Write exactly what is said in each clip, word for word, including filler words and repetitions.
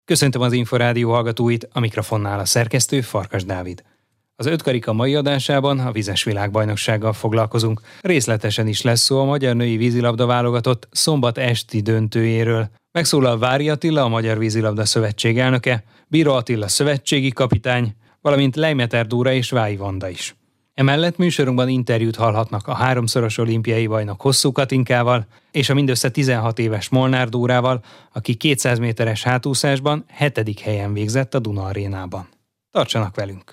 Köszöntöm az Inforádió hallgatóit, a mikrofonnál a szerkesztő Farkas Dávid. Az ötkarika mai adásában a vizes világbajnoksággal foglalkozunk. Részletesen is lesz szó a magyar női vízilabda válogatott szombat esti döntőjéről. Megszólal Vári Attila, a Magyar Vízilabda Szövetség elnöke, Bíró Attila szövetségi kapitány, valamint Lejmeter Dóra és Vályi Vanda is. Emellett műsorunkban interjút hallhatnak a háromszoros olimpiai bajnok Hosszú Katinkával és a mindössze tizenhat éves Molnár Dórával, aki kétszáz méteres hátúszásban hetedik helyen végzett a Duna Arénában. Tartsanak velünk!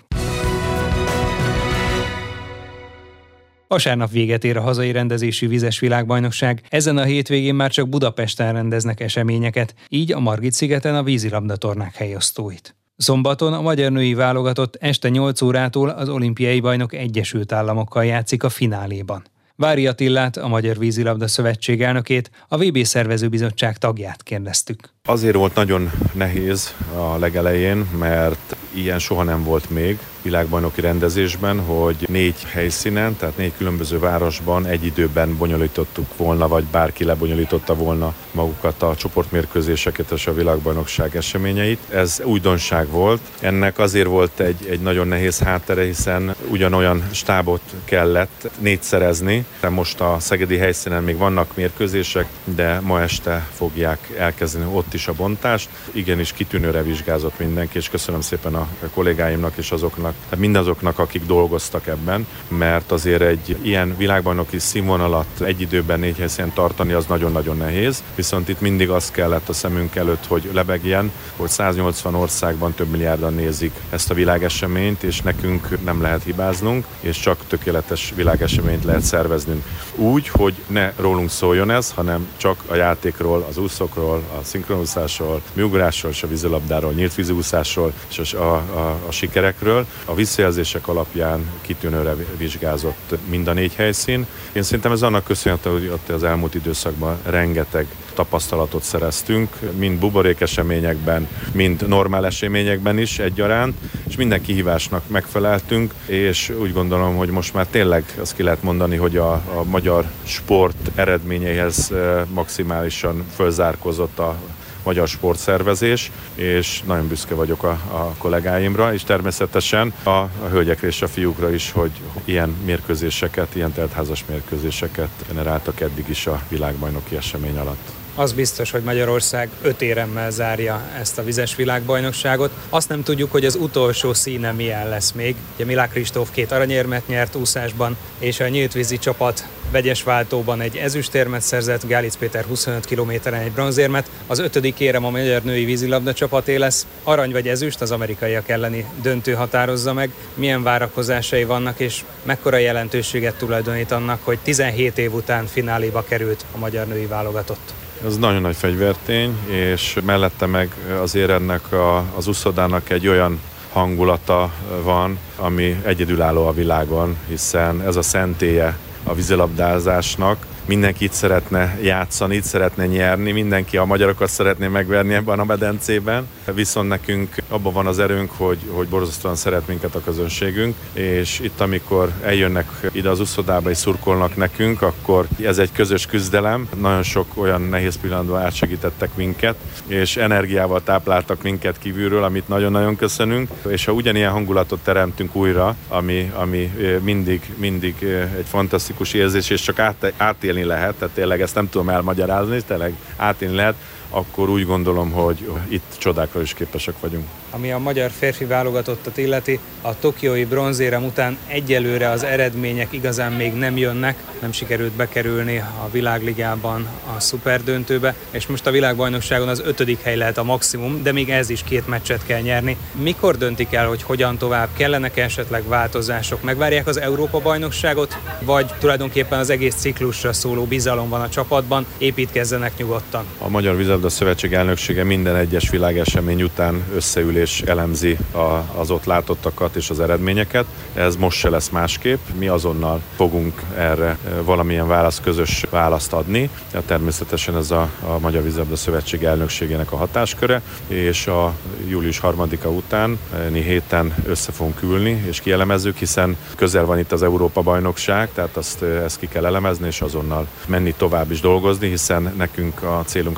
Vasárnap véget ér a hazai rendezésű vizes világbajnokság, ezen a hétvégén már csak Budapesten rendeznek eseményeket, így a Margit-szigeten a vízilabdatornák helyosztóit. Szombaton a magyar női válogatott este nyolc órától az olimpiai bajnok Egyesült Államokkal játszik a fináléban. Vári Attilát, a Magyar Vízilabda Szövetség elnökét, a vé bé szervezőbizottság tagját kérdeztük. Azért volt nagyon nehéz a legelején, mert ilyen soha nem volt még világbajnoki rendezésben, hogy négy helyszínen, tehát négy különböző városban egy időben bonyolítottuk volna, vagy bárki lebonyolította volna magukat a csoportmérkőzéseket és a világbajnokság eseményeit. Ez újdonság volt. Ennek azért volt egy, egy nagyon nehéz háttere, hiszen ugyanolyan stábot kellett négyszerezni. Most a szegedi helyszínen még vannak mérkőzések, de ma este fogják elkezdeni ott is a bontást. Igenis kitűnőre vizsgázott mindenki, és köszönöm szépen a kollégáimnak és azoknak, tehát mindazoknak, akik dolgoztak ebben, mert azért egy ilyen világbajnoki színvonalat egy időben négy helyszínen tartani az nagyon-nagyon nehéz, viszont itt mindig az kellett a szemünk előtt, hogy lebegjen, hogy száznyolcvan országban több milliárdan nézik ezt a világeseményt, és nekünk nem lehet hibáznunk, és csak tökéletes világeseményt lehet szerveznünk. Úgy, hogy ne rólunk szóljon ez, hanem csak a játékról, az úszókról, a szinkronúszásról, műugrásról és a vízilabdáról, nyílt vízúszásról és a, a, a sikerekről. A visszajelzések alapján kitűnőre vizsgázott mind a négy helyszín. Én szerintem ez annak köszönhető, hogy ott az elmúlt időszakban rengeteg tapasztalatot szereztünk, mind buborék eseményekben, mind normál eseményekben is egyaránt, és minden kihívásnak megfeleltünk, és úgy gondolom, hogy most már tényleg azt ki lehet mondani, hogy a, a magyar sport eredményeihez maximálisan fölzárkózott a magyar sportszervezés, és nagyon büszke vagyok a, a kollégáimra, és természetesen a, a hölgyekre és a fiúkra is, hogy ilyen mérkőzéseket, ilyen teltházas mérkőzéseket generáltak eddig is a világbajnoki esemény alatt. Az biztos, hogy Magyarország öt éremmel zárja ezt a vizes világbajnokságot. Azt nem tudjuk, hogy az utolsó színe milyen lesz még. Ugye Milák Kristóf két aranyérmet nyert úszásban, és a nyíltvízi csapat vegyes váltóban egy ezüstérmet szerzett, Gálic Péter huszonöt kilométeren egy bronzérmet. Az ötödik érem a magyar női vízilabda csapaté lesz. Arany vagy ezüst az amerikaiak elleni döntő határozza meg. Milyen várakozásai vannak, és mekkora jelentőséget tulajdonít annak, hogy tizenhét év után fináléba került a magyar női válogatott? Ez nagyon nagy fegyvertény, és mellette meg azért ennek a, az úszodának egy olyan hangulata van, ami egyedülálló a világon, hiszen ez a szentélye a vízilabdázásnak. Mindenki itt szeretne játszani, itt szeretne nyerni, mindenki a magyarokat szeretné megverni ebben a medencében, viszont nekünk abban van az erőnk, hogy, hogy borzasztóan szeret minket a közönségünk, és itt amikor eljönnek ide az úszodába és szurkolnak nekünk, akkor ez egy közös küzdelem, nagyon sok olyan nehéz pillanatban átsegítettek minket, és energiával tápláltak minket kívülről, amit nagyon-nagyon köszönünk, és ha ugyanilyen hangulatot teremtünk újra, ami, ami mindig, mindig egy fantasztikus érzés, és csak át, átélni lehet, tehát tényleg ezt nem tudom elmagyarázni, tényleg átélni lehet, akkor úgy gondolom, hogy itt csodákra is képesek vagyunk. Ami a magyar férfi válogatottat illeti, a tokiói bronzérem után egyelőre az eredmények igazán még nem jönnek, nem sikerült bekerülni a világligában a szuperdöntőbe, és most a világbajnokságon az ötödik hely lehet a maximum, de még ez is két meccset kell nyerni. Mikor döntik el, hogy hogyan tovább? Kellenek esetleg változások? Megvárják az Európa-bajnokságot, vagy tulajdonképpen az egész ciklusra szóló bizalom van a csapatban, építkezzenek nyugodtan? A Magyar Vízilabda Szövetség elnöksége minden egyes világesemény után összeül és elemzi a, az ott látottakat és az eredményeket. Ez most se lesz másképp. Mi azonnal fogunk erre valamilyen válasz, közös választ adni. Ja, természetesen ez a, a Magyar Vízilabda Szövetség elnökségének a hatásköre, és a július harmadika után héten össze fogunk ülni, és kielemezzük, hiszen közel van itt az Európa-bajnokság, tehát azt, ezt ki kell elemezni, és azonnal menni tovább is dolgozni, hiszen nekünk a célunk az a Párizs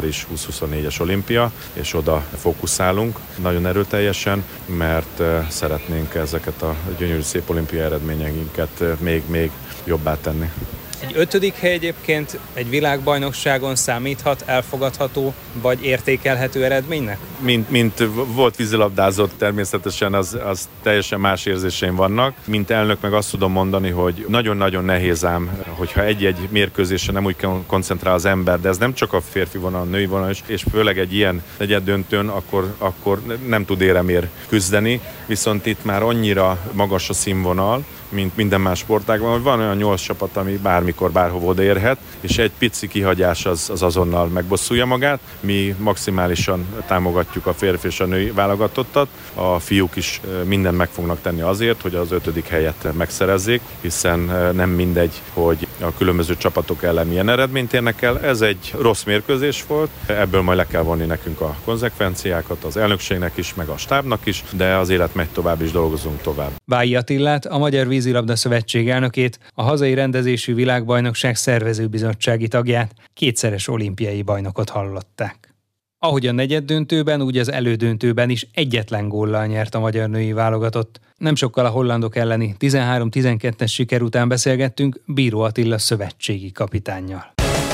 Párizs húsz-huszonnégyes olimpia, és oda fókuszálunk nagyon erőteljesen, mert szeretnénk ezeket a gyönyörű szép olimpiai eredményeinket még, még jobbá tenni. Egy ötödik hely egyébként egy világbajnokságon számíthat elfogadható vagy értékelhető eredménynek? Mint, mint volt vízilabdázott, természetesen az, az teljesen más érzéseim vannak. Mint elnök meg azt tudom mondani, hogy nagyon-nagyon nehéz ám, hogyha egy-egy mérkőzésre nem úgy koncentrál az ember, de ez nem csak a férfi vonal, a női vonal is, és főleg egy ilyen negyeddöntőn, akkor, akkor nem tud éremért küzdeni, viszont itt már annyira magas a színvonal, mint minden más sportágban, hogy van olyan nyolc csapat, ami bármikor, bárhova odaérhet, és egy pici kihagyás az, az azonnal megbosszulja magát. Mi maximálisan támogatjuk a férfi és a női válogatottat. A fiúk is mindent meg fognak tenni azért, hogy az ötödik helyet megszerezzék, hiszen nem mindegy, hogy a különböző csapatok ellen milyen eredményt érnek el. Ez egy rossz mérkőzés volt, ebből majd le kell vonni nekünk a konzekvenciákat, az elnökségnek is, meg a stábnak is, de az élet megy tovább, és dolgozunk tovább. Bályi Attillát, a Magyar Vízilabda Szövetség elnökét, a hazai rendezésű világbajnokság szervezőbizottsági tagját, kétszeres olimpiai bajnokot hallották. Ahogy a negyeddöntőben, úgy az elődöntőben is egyetlen góllal nyert a magyar női válogatott. Nem sokkal a hollandok elleni tizenhárom tizenkettes siker után beszélgettünk Bíró Attila szövetségi kapitánnyal.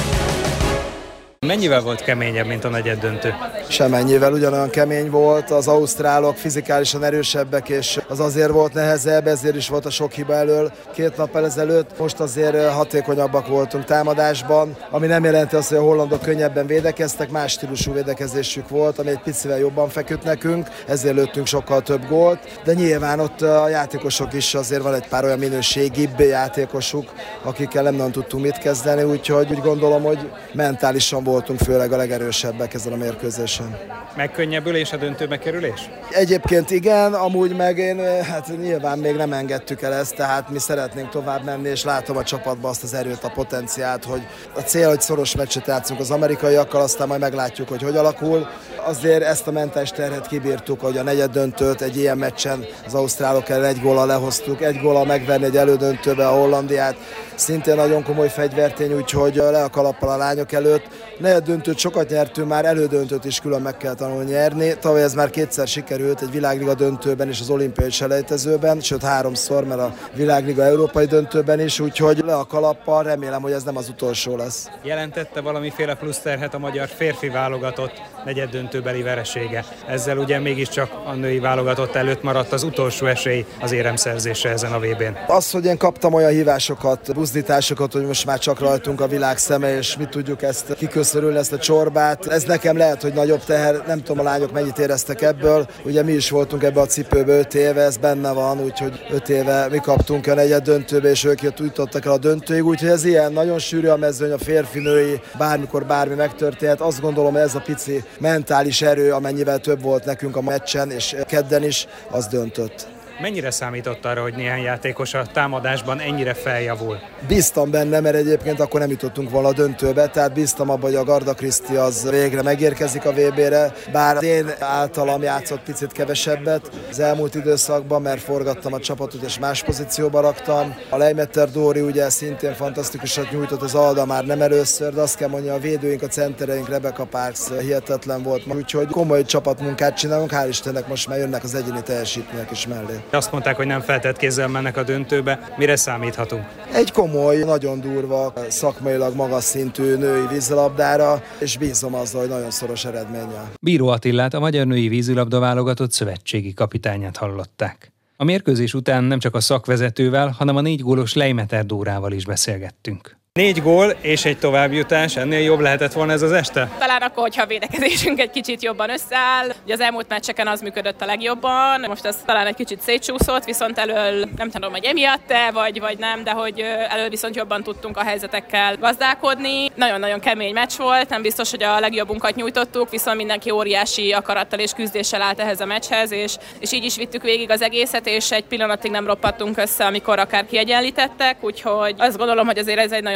Mennyivel volt keményebb, mint a negyeddöntő? Semennyivel, ugyanolyan kemény volt, az ausztrálok fizikálisan erősebbek, és az azért volt nehezebb, ezért is volt a sok hiba elől két nappal ezelőtt. Most azért hatékonyabbak voltunk támadásban, ami nem jelenti azt, hogy a hollandok könnyebben védekeztek, más stílusú védekezésük volt, ami egy picivel jobban feküdt nekünk, ezért lőttünk sokkal több gólt, de nyilván ott a játékosok is azért van egy pár olyan minőségibb játékosuk, akikkel nem nagyon tudtunk mit kezdeni, úgyhogy úgy gondolom, hogy mentálisan voltunk főleg a legerősebbek ezen a mérkőzésen. Megkönnyebbülés a döntőbe kerülés? Egyébként igen, amúgy meg én, hát nyilván még nem engedtük el ezt, tehát mi szeretnénk tovább menni, és látom a csapatban azt az erőt, a potenciált, hogy a cél, hogy szoros meccset játszunk az amerikaiakkal, aztán majd meglátjuk, hogy hogy alakul. Azért ezt a mentális terhet kibírtuk, hogy a negyeddöntőt egy ilyen meccsen az ausztrálok ellen egy góllal lehoztuk, egy góllal megverni egy elődöntőbe a Hollandiát, szintén nagyon komoly fegyvertény, úgyhogy le a kalappal a lányok előtt. Negyeddöntőt sokat nyertünk, már elődöntőt is külön meg kell tanulni nyerni. Tavaly ez már kétszer sikerült, egy világliga döntőben és az olimpiai selejtezőben, sőt háromszor, mert a világliga európai döntőben is, úgyhogy le a kalappal, remélem, hogy ez nem az utolsó lesz. Jelentette valamiféle plusz terhet a magyar férfi válogatott negyeddöntőbeli veresége. Ezzel ugye mégiscsak a női válogatott előtt maradt az utolsó esély az éremszerzésre ezen a vé bén. Az, hogy én kaptam olyan hívásokat, buzdításokat, hogy most már csak rajtunk a világ szeme, és mi tudjuk ezt kiköszörülni, ezt a csorbát. Ez nekem lehet, hogy nagyobb teher, nem tudom a lányok mennyit éreztek ebből. Ugye mi is voltunk ebbe a cipőbe öt éve, ez benne van, úgyhogy öt éve mi kaptunk a negyed döntőbe, és ők jutottak el a döntőig, úgyhogy ez ilyen, nagyon sűrű a mezőny, a férfi-női, bármikor bármi megtörténhet. Azt gondolom, hogy ez a pici mentális erő, amennyivel több volt nekünk a meccsen, és kedden is, az döntött. Mennyire számított arra, hogy néhány játékos a támadásban ennyire feljavul? Bíztam benne, mert egyébként akkor nem jutottunk volna a döntőbe, tehát bíztam abban, hogy a Garda Kriszti az végre megérkezik a vé bére, bár én általam játszott picit kevesebbet az elmúlt időszakban, mert forgattam a csapatot és más pozícióba raktam. A Leimeter Dóri ugye szintén fantasztikusat nyújtott, az Alda már nem először, de azt kell mondani, a védőink, a centereink, Rebecca Parks hihetetlen volt, úgyhogy komoly csapatmunkát csinálunk, hál' Istennek most már jönnek az egyéni teljesítmények is mellé. Azt mondták, hogy nem feltett kézzel mennek a döntőbe. Mire számíthatunk? Egy komoly, nagyon durva, szakmailag magas szintű női vízilabdára, és bízom azzal, hogy nagyon szoros eredménnyel. Bíró Attillát, a magyar női vízilabda válogatott szövetségi kapitányát hallották. A mérkőzés után nem csak a szakvezetővel, hanem a négy gólos Leimeter Dórával is beszélgettünk. Négy gól és egy továbbjutás, ennél jobb lehetett volna ez az este? Talán akkor, hogyha a védekezésünk egy kicsit jobban összeáll. Ugye az elmúlt meccseken az működött a legjobban, most ez talán egy kicsit szétcsúszott, viszont elől nem tudom, hogy emiatt-e, vagy, vagy nem, de hogy elől viszont jobban tudtunk a helyzetekkel gazdálkodni. Nagyon-nagyon kemény meccs volt, nem biztos, hogy a legjobbunkat nyújtottuk, viszont mindenki óriási akarattal és küzdéssel állt ehhez a meccshez, és, és így is vittük végig az egészet, és egy pillanatig nem roppattunk össze, amikor akár kiegyenlítettek, úgyhogy azt gondolom, hogy azért ez egy nagyon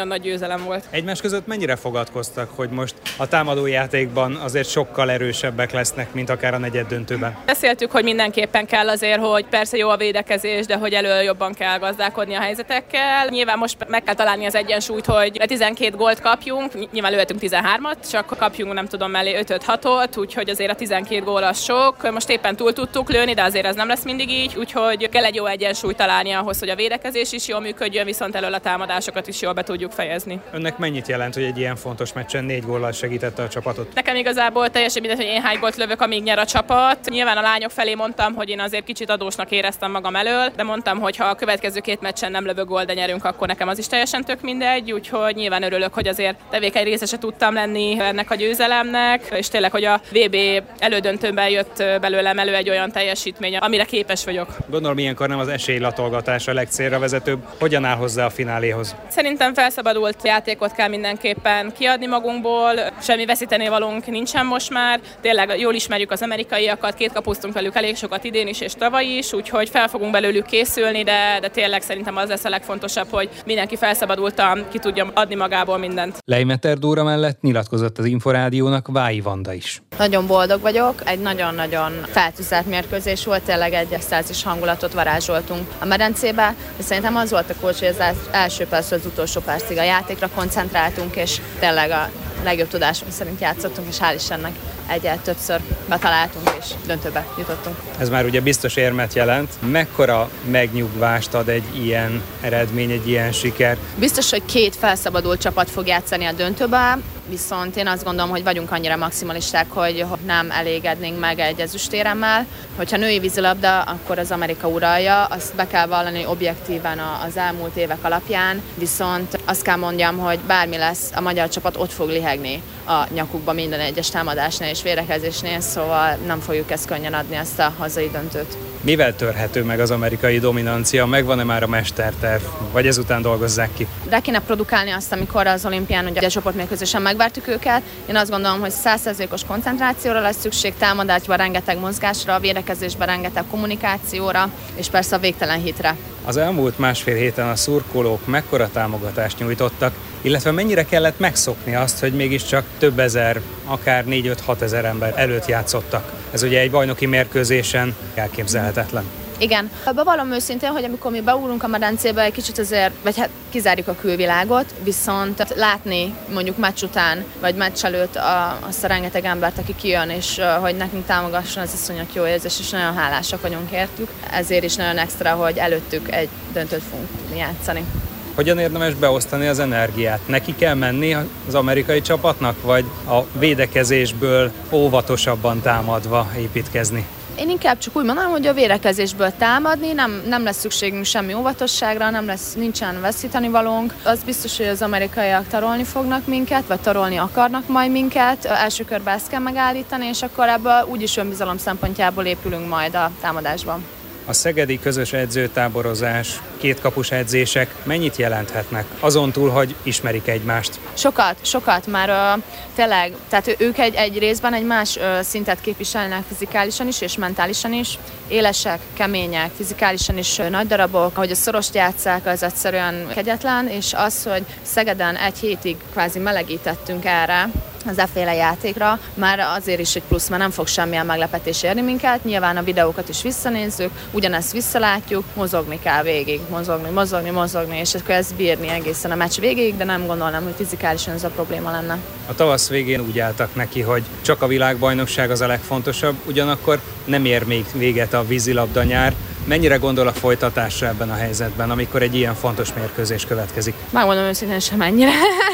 nagy győzelem volt. Egymás között mennyire fogadkoztak, hogy most a támadójátékban azért sokkal erősebbek lesznek, mint akár a negyeddöntőben? Beszéltük, hogy mindenképpen kell azért, hogy persze jó a védekezés, de hogy elől jobban kell gazdálkodni a helyzetekkel. Nyilván most meg kell találni az egyensúlyt, hogy tizenkét gólt kapjunk, nyilván lőhetünk tizenhármat, csak kapjunk nem tudom mellé ötöt-hatot, úgyhogy azért a tizenkét gól az sok. Most éppen túl tudtuk lőni, de azért ez nem lesz mindig így, úgyhogy kell egy jó egyensúlyt találni ahhoz, hogy a védekezés is jól működjön, viszont elől a támadásokat is jól be tudjuk fejezni. Önnek mennyit jelent, hogy egy ilyen fontos meccsen négy góllal segítette a csapatot? Nekem igazából teljesen mindegy, hogy én hány gólt lövök, amíg nyer a csapat. Nyilván a lányok felé mondtam, hogy én azért kicsit adósnak éreztem magam elől, de mondtam, hogy ha a következő két meccsen nem lövök gólt, de nyerünk, akkor nekem az is teljesen tök mindegy, úgyhogy nyilván örülök, hogy azért tevékeny részese tudtam lenni ennek a győzelemnek, és tényleg, hogy a vé bé elődöntőben jött belőlem elő egy olyan teljesítmény, amire képes vagyok. Gondolom, ilyenkor nem az esélylatolgatás a legcélra vezetőbb. Hogyan áll hozzá a fináléhoz? Szerintem felszabadult játékot kell mindenképpen kiadni magunkból, semmi veszíteni valónk nincsen most már. Tényleg jól ismerjük az amerikaiakat, két kapuztunk velük elég sokat idén is és tavaly is, úgyhogy fel fogunk belőlük készülni, de, de tényleg szerintem az lesz a legfontosabb, hogy mindenki felszabadultan ki tudja adni magából mindent. Leimeter Dóra mellett nyilatkozott az Inforádiónak Vályi Vanda is. Nagyon boldog vagyok, egy nagyon-nagyon feltűzelt mérkőzés volt, tényleg egy extázis hangulatot varázsoltunk a medencébe, és szerintem az volt a kulcs, hogy az első percről az utolsó percig a játékra koncentráltunk, és tényleg a legjobb tudásunk szerint játszottunk, és hál' Istennek egyet többször betaláltunk, és döntőbe jutottunk. Ez már ugye biztos érmet jelent. Mekkora megnyugvást ad egy ilyen eredmény, egy ilyen siker? Biztos, hogy két felszabadult csapat fog játszani a döntőbe, viszont én azt gondolom, hogy vagyunk annyira maximalisták, hogy nem elégednénk meg egy ezüstéremmel. Hogyha női vízilabda, akkor az Amerika uralja, azt be kell vallani objektíven az elmúlt évek alapján, viszont azt kell mondjam, hogy bármi lesz, a magyar csapat ott fog lihegni a nyakukba minden egyes támadásnál és védekezésnél, szóval nem fogjuk ezt könnyen adni, ezt a hazai döntőt. Mivel törhető meg az amerikai dominancia? Megvan-e már a mesterterv? Vagy ezután dolgozzák ki? De kéne produkálni azt, amikor az olimpián ugye a csoportmérkőzésen megvártuk őket. Én azt gondolom, hogy száz százalékos koncentrációra lesz szükség, támadásban rengeteg mozgásra, védekezésben rengeteg kommunikációra, és persze a végtelen hitre. Az elmúlt másfél héten a szurkolók mekkora támogatást nyújtottak, illetve mennyire kellett megszokni azt, hogy mégiscsak több ezer, akár négy-öt-hat ezer ember előtt játszottak. Ez ugye egy bajnoki mérkőzésen elképzelhetetlen. Igen. Bevallom őszintén, hogy amikor mi beúrunk a medencébe, egy kicsit azért, vagy hát kizárjuk a külvilágot, viszont látni mondjuk meccs után, vagy meccs előtt a, azt a rengeteg embert, aki kijön, és hogy nekünk támogasson, az iszonyat jó érzés, és nagyon hálásak vagyunk értük. Ezért is nagyon extra, hogy előttük egy döntőt fogunk játszani. Hogyan érdemes beosztani az energiát? Neki kell menni az amerikai csapatnak, vagy a védekezésből óvatosabban támadva építkezni? Én inkább csak úgy mondom, hogy a védekezésből támadni, nem, nem lesz szükségünk semmi óvatosságra, nem lesz, nincsen veszíteni valónk. Az biztos, hogy az amerikaiak tarolni fognak minket, vagy tarolni akarnak majd minket. Első körben ezt kell megállítani, és akkor ebből úgyis önbizalom szempontjából épülünk majd a támadásban. A szegedi közös edzőtáborozás, kétkapus edzések mennyit jelenthetnek? Azon túl, hogy ismerik egymást. Sokat, sokat már uh, tényleg, tehát ők egy, egy részben egy más uh, szintet képviselnek fizikálisan is és mentálisan is. Élesek, kemények, fizikálisan is uh, nagy darabok. Ahogy a szorost játsszák, az egyszerűen kegyetlen, és az, hogy Szegeden egy hétig kvázi melegítettünk erre, az efféle játékra, már azért is egy plusz, mert nem fog semmilyen meglepetés érni minket. Nyilván a videókat is visszanézzük, ugyanezt visszalátjuk, mozogni kell végig, mozogni, mozogni, mozogni, és akkor ezt bírni egészen a meccs végéig, de nem gondolnám, hogy fizikálisan ez a probléma lenne. A tavasz végén úgy álltak neki, hogy csak a világbajnokság az a legfontosabb, ugyanakkor nem ér még véget a vízilabda nyár. Mennyire gondol a folytatásra ebben a helyzetben, amikor egy ilyen fontos mérkőzés következik? Megmondom őszintén, sem ennyire.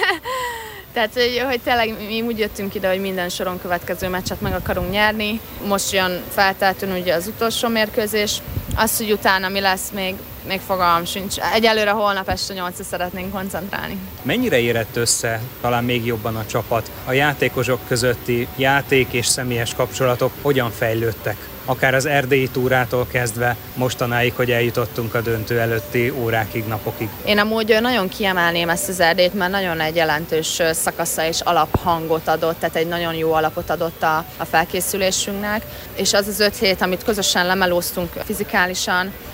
Tehát, hogy, hogy tényleg mi úgy jöttünk ide, hogy minden soron következő meccset meg akarunk nyerni. Most jön feltétlenül ugye az utolsó mérkőzés. Az, hogy utána mi lesz, még, még fogalmam sincs. Egyelőre holnap este nyolcra szeretnénk koncentrálni. Mennyire érett össze, talán még jobban a csapat? A játékosok közötti játék és személyes kapcsolatok hogyan fejlődtek? Akár az erdélyi túrától kezdve mostanáig, hogy eljutottunk a döntő előtti órákig, napokig. Én amúgy nagyon kiemelném ezt az Erdélyt, mert nagyon egy jelentős szakasza és alaphangot adott, tehát egy nagyon jó alapot adott a, a felkészülésünknek, és az az öt hét, amit közösen lemelóztunk fizikálisan,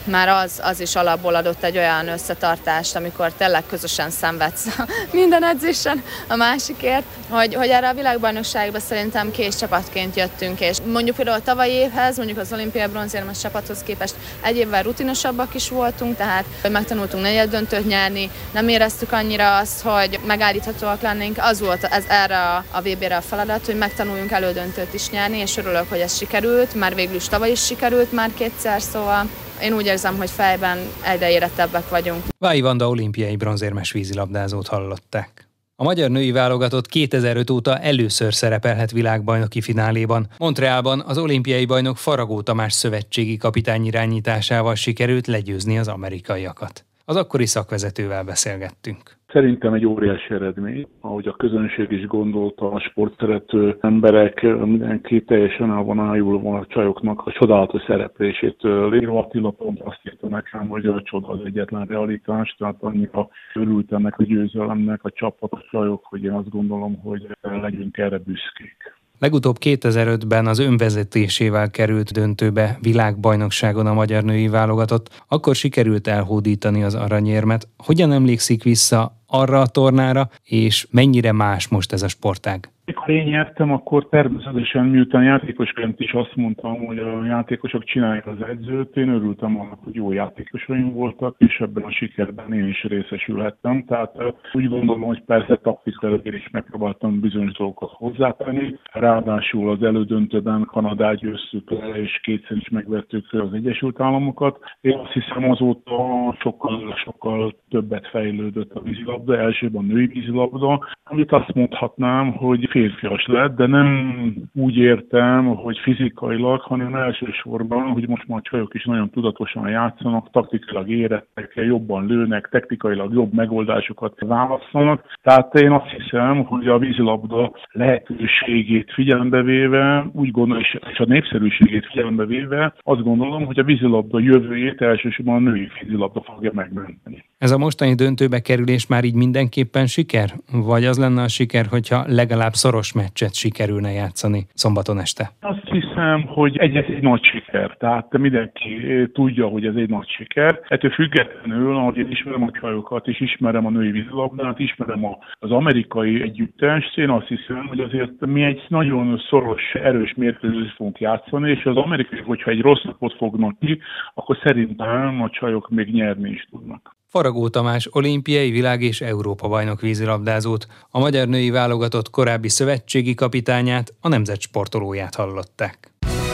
már az, az is alapból adott egy olyan összetartást, amikor tényleg közösen szenvedsz minden edzésen a másikért, hogy, hogy erre a világbajnokságba szerintem kés csapatként jöttünk, és mondjuk például a tavalyi évhez, mondjuk az olimpiai bronzérmes csapathoz képest egy évvel rutinosabbak is voltunk, tehát megtanultunk negyeddöntőt nyerni, nem éreztük annyira azt, hogy megállíthatóak lennénk, az volt ez erre a vé bére a feladat, hogy megtanuljunk elődöntőt is nyerni, és örülök, hogy ez sikerült, már végül is tavaly is sikerült már kétszer, szóval én úgy érzem, hogy fejben egyre érettebbek vagyunk. Vályi Vanda olimpiai bronzérmes vízilabdázót hallották. A magyar női válogatott kétezer-öt óta először szerepelhet világbajnoki fináléban. Montrealban az olimpiai bajnok Faragó Tamás szövetségi kapitány irányításával sikerült legyőzni az amerikaiakat. Az akkori szakvezetővel beszélgettünk. Szerintem egy óriási eredmény, ahogy a közönség is gondolta, a sportszerető emberek, mindenki teljesen el van ájulva a csajoknak a csodálatos szereplésétől. Léró Attila pont azt írta nekem, hogy a csoda az egyetlen realitás, tehát annyira örült ennek a győzelemnek a csapat, a csajok, hogy én azt gondolom, hogy legyünk erre büszkék. Legutóbb kétezer-ötben az önvezetésével került döntőbe világbajnokságon a magyar női válogatott, akkor sikerült elhódítani az aranyérmet. Hogyan emlékszik vissza arra a tornára, és mennyire más most ez a sportág? Amikor én nyertem, akkor természetesen miután játékosként is azt mondtam, hogy a játékosok csinálják az edzőt, én örültem annak, hogy jó játékosaim voltak, és ebben a sikerben én is részesülhettem. Tehát úgy gondolom, hogy persze taktikailag is megpróbáltam bizonyos dolgokat hozzátenni. Ráadásul az elődöntőben Kanadát győztük le, és kétszer is megvettük az Egyesült Államokat. Én azt hiszem azóta sokkal, sokkal többet fejlődött a vízilabda, elsőben a női vízilabda, amit azt mondhatnám, hogy férfias lett, de nem úgy értem, hogy fizikailag, hanem elsősorban, hogy most már a csajok is nagyon tudatosan játszanak, taktikailag érettek, jobban lőnek, technikailag jobb megoldásokat választanak. Tehát én azt hiszem, hogy a vízilabda lehetőségét figyelembe véve, úgy gondolom, és a népszerűségét figyelembe véve, azt gondolom, hogy a vízilabda jövőjét elsősorban a női vízilabda fogja megmenteni. Ez a mostani döntőbe kerülés már így mindenképpen siker? Vagy az lenne a siker, hogyha legalább szoros meccset sikerülne játszani szombaton este? Azt hiszem, hogy egy, egy nagy siker. Tehát mindenki tudja, hogy ez egy nagy siker. Ettől függetlenül, ahogy én ismerem a csajokat, és ismerem a női vízilabdát, ismerem az amerikai együttest, én azt hiszem, hogy azért mi egy nagyon szoros, erős mérkőzést fogunk játszani, és az amerikai, hogyha egy rossz napot fognak ki, akkor szerintem a csajok még nyerni is tudnak. Faragó Tamás olimpiai, világ- és Európa-bajnok vízilabdázót, a magyar női válogatott korábbi szövetségi kapitányát, a nemzet sportolóját hallották.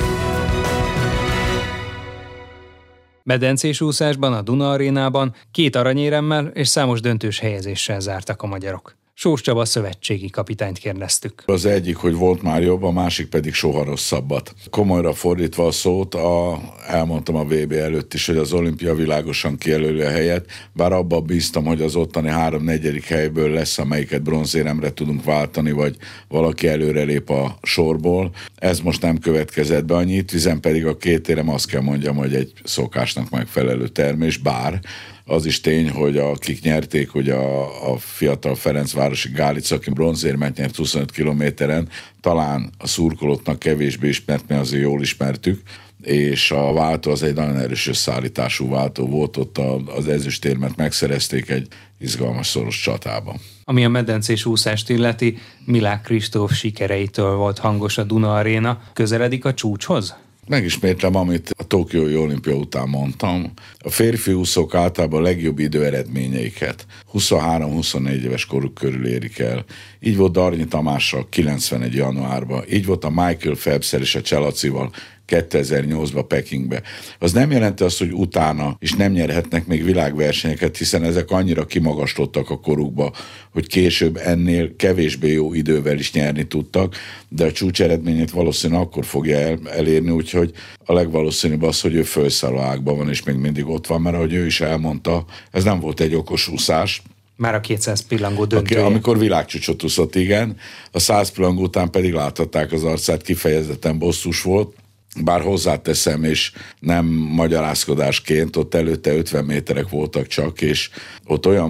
Medencés úszásban a Duna Arénában két aranyéremmel és számos döntős helyezéssel zártak a magyarok. Sós Csaba szövetségi kapitányt kérdeztük. Az egyik, hogy volt már jobb, a másik pedig soha rosszabbat. Komolyra fordítva a szót, a, elmondtam a vé bé előtt is, hogy az olimpia világosan kijelöli a helyet, bár abban bíztam, hogy az ottani három-negyedik helyből lesz, amelyiket bronzéremre tudunk váltani, vagy valaki előrelép a sorból. Ez most nem következett be, a nyitvizen pedig a két érem, azt kell mondjam, hogy egy szokásnak megfelelő termés, bár az is tény, hogy akik nyerték, hogy a, a fiatal Ferencvárosi Gálic, aki bronzérmet nyert huszonöt kilométeren, talán a szurkolóknak kevésbé ismert, mert azért jól ismertük, és a váltó az egy nagyon erős összeállítású váltó volt, ott az ezüstérmet megszerezték egy izgalmas szoros csatában. Ami a medencés úszást illeti, Milák Kristóf sikereitől volt hangos a Duna Aréna. Közeledik a csúcshoz? Megismétlem, amit a tokiói olimpia után mondtam. A férfi úszók általában a legjobb időeredményeiket huszonhárom-huszonnégy éves koruk körül érik el. Így volt Darnyi Tamással kilencvenegy januárban, így volt a Michael Phelpssel és a Cselacival kétezer-nyolcban Pekingbe. Az nem jelenti azt, hogy utána is nem nyerhetnek még világversenyeket, hiszen ezek annyira kimagaslottak a korukba, hogy később ennél kevésbé jó idővel is nyerni tudtak, de a csúcs eredményét valószínűleg akkor fogja el, elérni, úgyhogy a legvalószínűbb az, hogy ő fölszálló ágban van, és még mindig ott van, mert ahogy ő is elmondta, ez nem volt egy okos úszás. Már a kétszáz pillangó döntője. Amikor világcsúcsot úszott, igen. A száz pillangó után pedig láthatták az arcát, kifejezetten bosszús volt. Bár hozzáteszem, és nem magyarázkodásként, ott előtte ötven méterek voltak csak, és ott olyan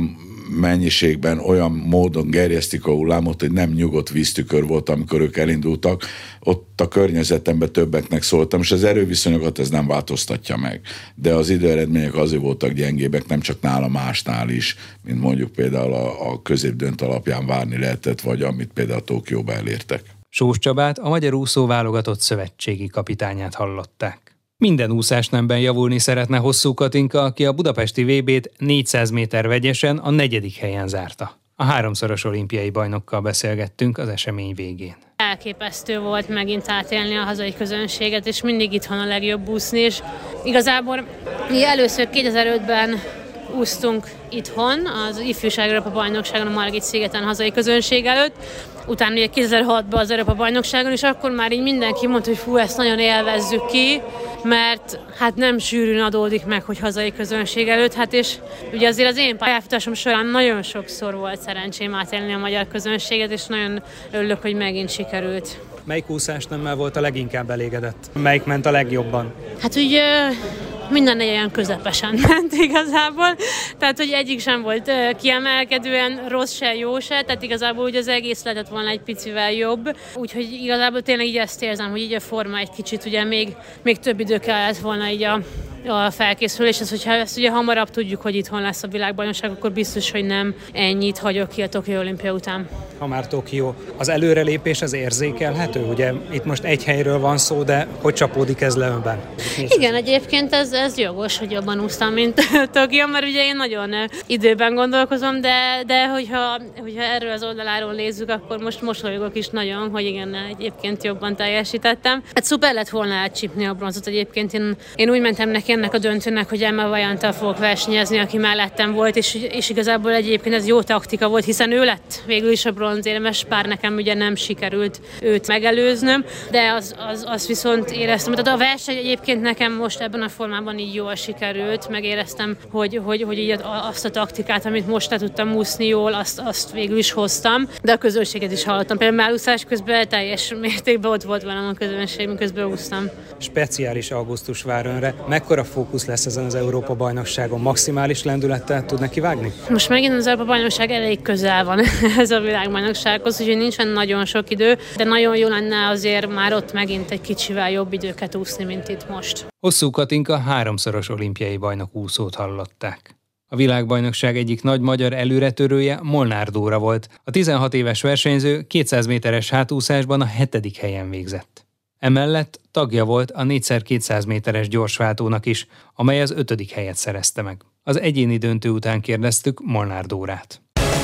mennyiségben, olyan módon gerjesztik a hullámot, hogy nem nyugodt víztükör volt, amikor ők elindultak. Ott a környezetemben többeknek szóltam, és az erőviszonyokat ez nem változtatja meg. De az időeredmények azért voltak gyengébbek, nem csak nála, másnál is, mint mondjuk például a, a középdönt alapján várni lehetett, vagy amit például Tokióba elértek. Sós Csabát, a magyar úszó válogatott szövetségi kapitányát hallották. Minden úszásnemben javulni szeretne Hosszú Katinka, aki a budapesti vé bét négyszáz méter vegyesen a negyedik helyen zárta. A háromszoros olimpiai bajnokkal beszélgettünk az esemény végén. Elképesztő volt megint átélni a hazai közönséget, és mindig itthon a legjobb úszni, és igazából mi először kétezer-ötben úsztunk itthon, az ifjúság Európa bajnokságon a Margit szigeten hazai közönség előtt, utána ugye kétezer-hatban az Európa bajnokságon, és akkor már így mindenki mondta, hogy fú, ezt nagyon élvezzük ki, mert hát nem sűrűn adódik meg, hogy hazai közönség előtt, hát és ugye azért az én pályafutásom során nagyon sokszor volt szerencsém átélni a magyar közönséget, és nagyon örülök, hogy megint sikerült. Melyik úszásnemmel volt a leginkább elégedett? Melyik ment a legjobban? Hát úgy minden egy olyan közepesen ment igazából, tehát hogy egyik sem volt kiemelkedően rossz se, jó se, tehát igazából úgy az egész lehetett volna egy picivel jobb, úgyhogy igazából tényleg így ezt érzem, hogy így a forma egy kicsit ugye még, még több idő kellett volna így a, a felkészüléshez, hogyha ezt ugye hamarabb tudjuk, hogy itthon lesz a világbajnokság, akkor biztos, hogy nem ennyit hagyok ki a Tokió olimpia után. Ha már Tokió, az előrelépés az érzékelhető, ugye itt most egy helyről van szó, de hogy csapódik ez le önben? Igen, egyébként ez, ez jogos, hogy jobban úsztam, mint Tokió, mert ugye én nagyon időben gondolkozom, de, de hogyha, hogyha erről az oldaláról nézzük, akkor most mosolygok is nagyon, hogy igen, egyébként jobban teljesítettem. Hát szuper lett volna elcsípni a bronzot egyébként. Én, én úgy mentem neki ennek a döntőnek, hogy Emma Vajanttal fogok versenyezni, aki mellettem volt, és, és igazából egyébként ez jó taktika volt, hiszen ő lett végül is a bronzérmes, bár nekem ugye nem sikerült őt megelőznöm, de az, az, az viszont éreztem. Tehát a verseny egyébként nekem most ebben a formában így jól sikerült, megéreztem, hogy, hogy, hogy így azt a taktikát, amit most le tudtam úszni jól, azt, azt végül is hoztam, de a közönséget is hallottam. Például mellúszás közben teljes mértékben ott volt velem a közönség, miközben úsztam. Speciális augusztus vár önre. Mekkora fókusz lesz ezen az Európa-bajnokságon? Maximális lendülettel tud neki vágni? Most megint az Európa-bajnokság elég közel van ez a világbajnoksághoz, úgyhogy nincsen nagyon sok idő, de nagyon jó lenne azért már ott megint egy kicsivel jobb időket úszni, mint itt most. Hosszú Katinka háromszoros olimpiai bajnok úszót hallották. A világbajnokság egyik nagy magyar előretörője Molnár Dóra volt. A tizenhat éves versenyző kétszáz méteres hátúszásban a hetedik helyen végzett. Emellett tagja volt a négy szer kétszáz méteres gyorsváltónak is, amely az ötödik helyet szerezte meg. Az egyéni döntő után kérdeztük Molnár Dórát.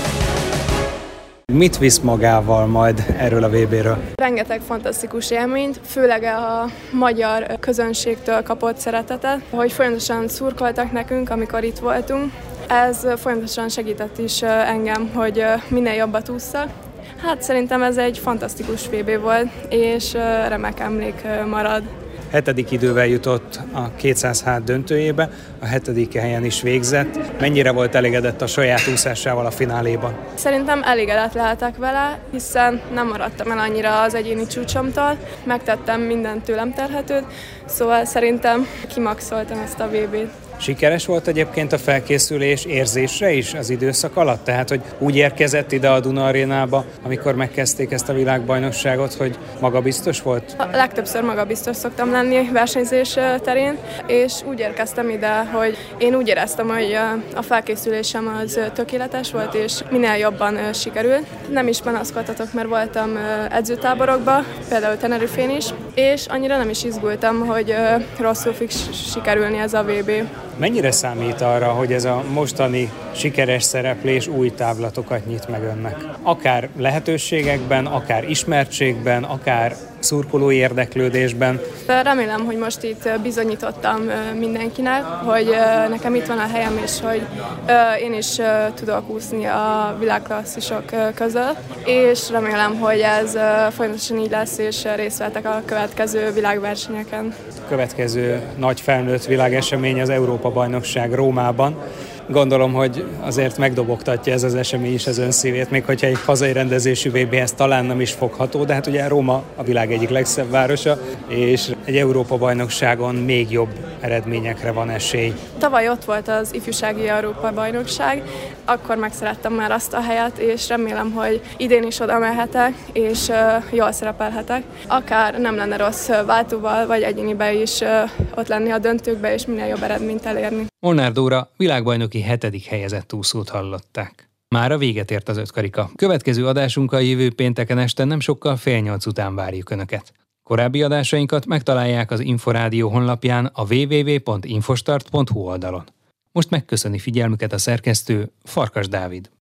Mit visz magával majd erről a vé béről? Rengeteg fantasztikus élményt, főleg a magyar közönségtől kapott szeretetet, hogy folyamatosan szurkoltak nekünk, amikor itt voltunk. Ez folyamatosan segített is engem, hogy minél jobbat ússzak. Hát szerintem ez egy fantasztikus vé bé volt, és remek emlék marad. Hetedik idővel jutott a kétszáz hát döntőjébe, a hetedik helyen is végzett. Mennyire volt elégedett a saját úszásával a fináléban? Szerintem elégedett lehetek vele, hiszen nem maradtam el annyira az egyéni csúcsomtól. Megtettem mindent tőlem terhetőt, szóval szerintem kimaxoltam ezt a vé bét. Sikeres volt egyébként a felkészülés érzésre is az időszak alatt? Tehát, hogy úgy érkezett ide a Duna Arénába, amikor megkezdték ezt a világbajnokságot, hogy magabiztos volt? A legtöbbször magabiztos szoktam lenni versenyzés terén, és úgy érkeztem ide, hogy én úgy éreztem, hogy a felkészülésem az tökéletes volt, és minél jobban sikerült. Nem is panaszkodhatok, mert voltam edzőtáborokban, például Tenerifén is, és annyira nem is izgultam, hogy rosszul fog sikerülni ez a vé bé. Mennyire számít arra, hogy ez a mostani sikeres szereplés új távlatokat nyit meg önnek? Akár lehetőségekben, akár ismertségben, akár szurkolói érdeklődésben. Remélem, hogy most itt bizonyítottam mindenkinek, hogy nekem itt van a helyem, és hogy én is tudok úszni a világklasszisok között, és remélem, hogy ez folyamatosan így lesz, és részt vettek a következő világversenyeken. A következő nagy felnőtt világesemény az Európa-bajnokság Rómában. Gondolom, hogy azért megdobogtatja ez az esemény is az ön szívét, még hogyha egy hazai rendezésű vé béhez talán nem is fogható, de hát ugye Róma a világ egyik legszebb városa, és egy Európa-bajnokságon még jobb eredményekre van esély. Tavaly ott volt az ifjúsági Európa-bajnokság, akkor megszerettem már azt a helyet, és remélem, hogy idén is oda mehetek, és uh, jól szerepelhetek. Akár nem lenne rossz váltóval, vagy egyéniben is uh, ott lenni a döntőkbe, és minél jobb eredményt elérni. Molnár Dóra világbajnoki hetedik helyezett úszót hallották. Mára véget ért az ötkarika. Következő adásunkkal jövő pénteken este nem sokkal fél nyolc után várjuk Önöket. Korábbi adásainkat megtalálják az Inforádió honlapján a double-u double-u double-u pont infostart pont hu oldalon. Most megköszöni figyelmüket a szerkesztő, Farkas Dávid.